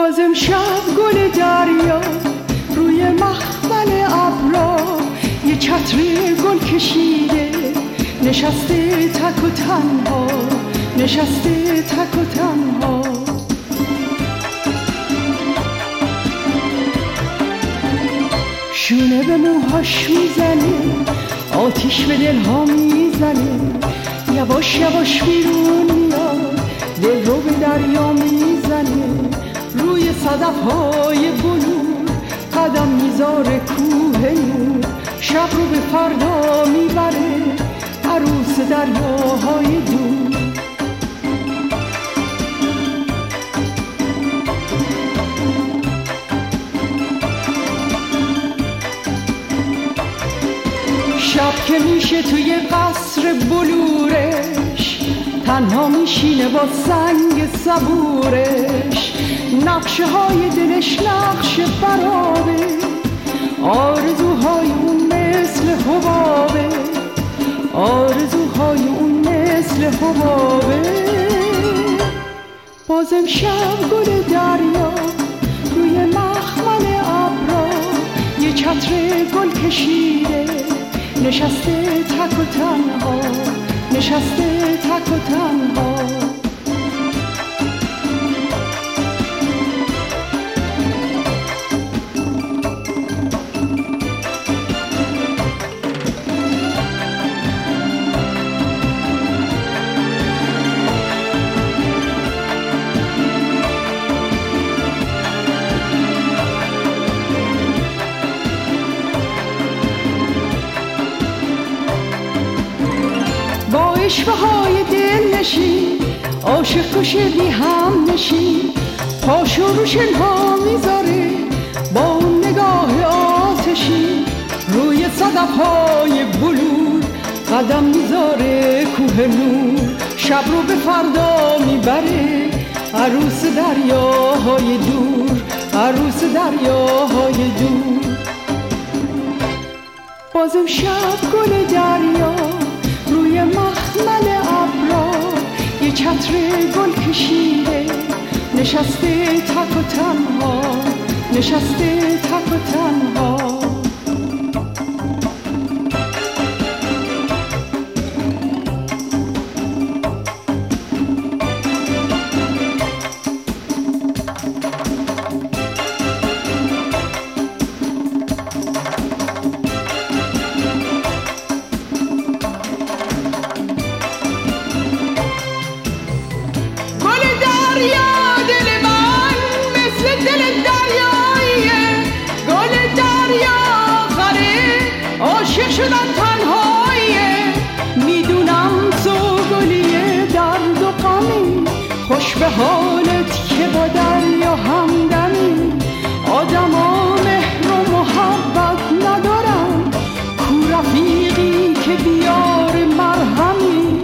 باز امشب گل دریا روی مخمل ابرا یه چتر گل کشیده، نشسته تک و تنها، نشسته تک و تنها. شونه به موهاش میزنه، آتیش به دلها میزنه، یواش یواش بیرون میاد، دل رو به دریا میزنه. روی صدف‌های بلور قدم میذاره کوه نور، شب رو به فردا میبره عروس دریاهای دور. شب که میشه توی قصر بلورش، تنها میشینه با سنگ صبورش. نقشه های دلش نقش برابه، آرزوهای اون مثل حبابه، آرزوهای اون مثل حبابه. باز امشب گل دریا روی مخمل ابرا یه چتر گل کشیده، نشسته تک و تنها، نشسته تک و تنها. عشقه های دل نشین، عاشق کشه بی هم نشین، پاشو رو شنها میذاره با اون نگاه آتشین. روی صدف های بلور قدم میذاره کوه نور، شب رو به فردا میبره عروس دریاهای دور، عروس دریاهای دور. باز امشب گل دریا روی مخمل ابرا یه چتر گل کشیده، نشسته تک و تنها، نشسته تک و تنها. عاشق شدن تنهاییه، میدونم تو گلیه درد و غمی، خوش به حالت که با دریا همدمی. آدما مهر و محبت ندارن، کو رفیقی که بیار مرهمی.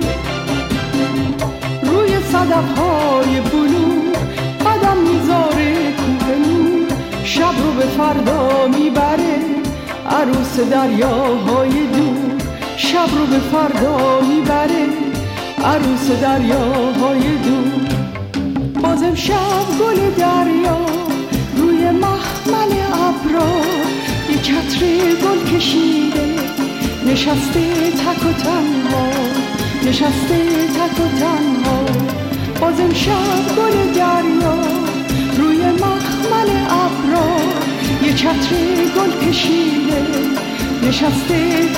روی صدف‌های بلور قدم میذاره کوه نور، شب رو به فردا میبره عروس دریاهای دور، شب رو به فردا میبره عروس دریاهای دور. باز امشب گل دریا روی مخمل ابرا یه چتر گل کشیده، نشسته تک و تنها، نشسته تک و تنها. باز امشب گل دریا روی مخمل ابرا یه چتر گل کشیده، نشسته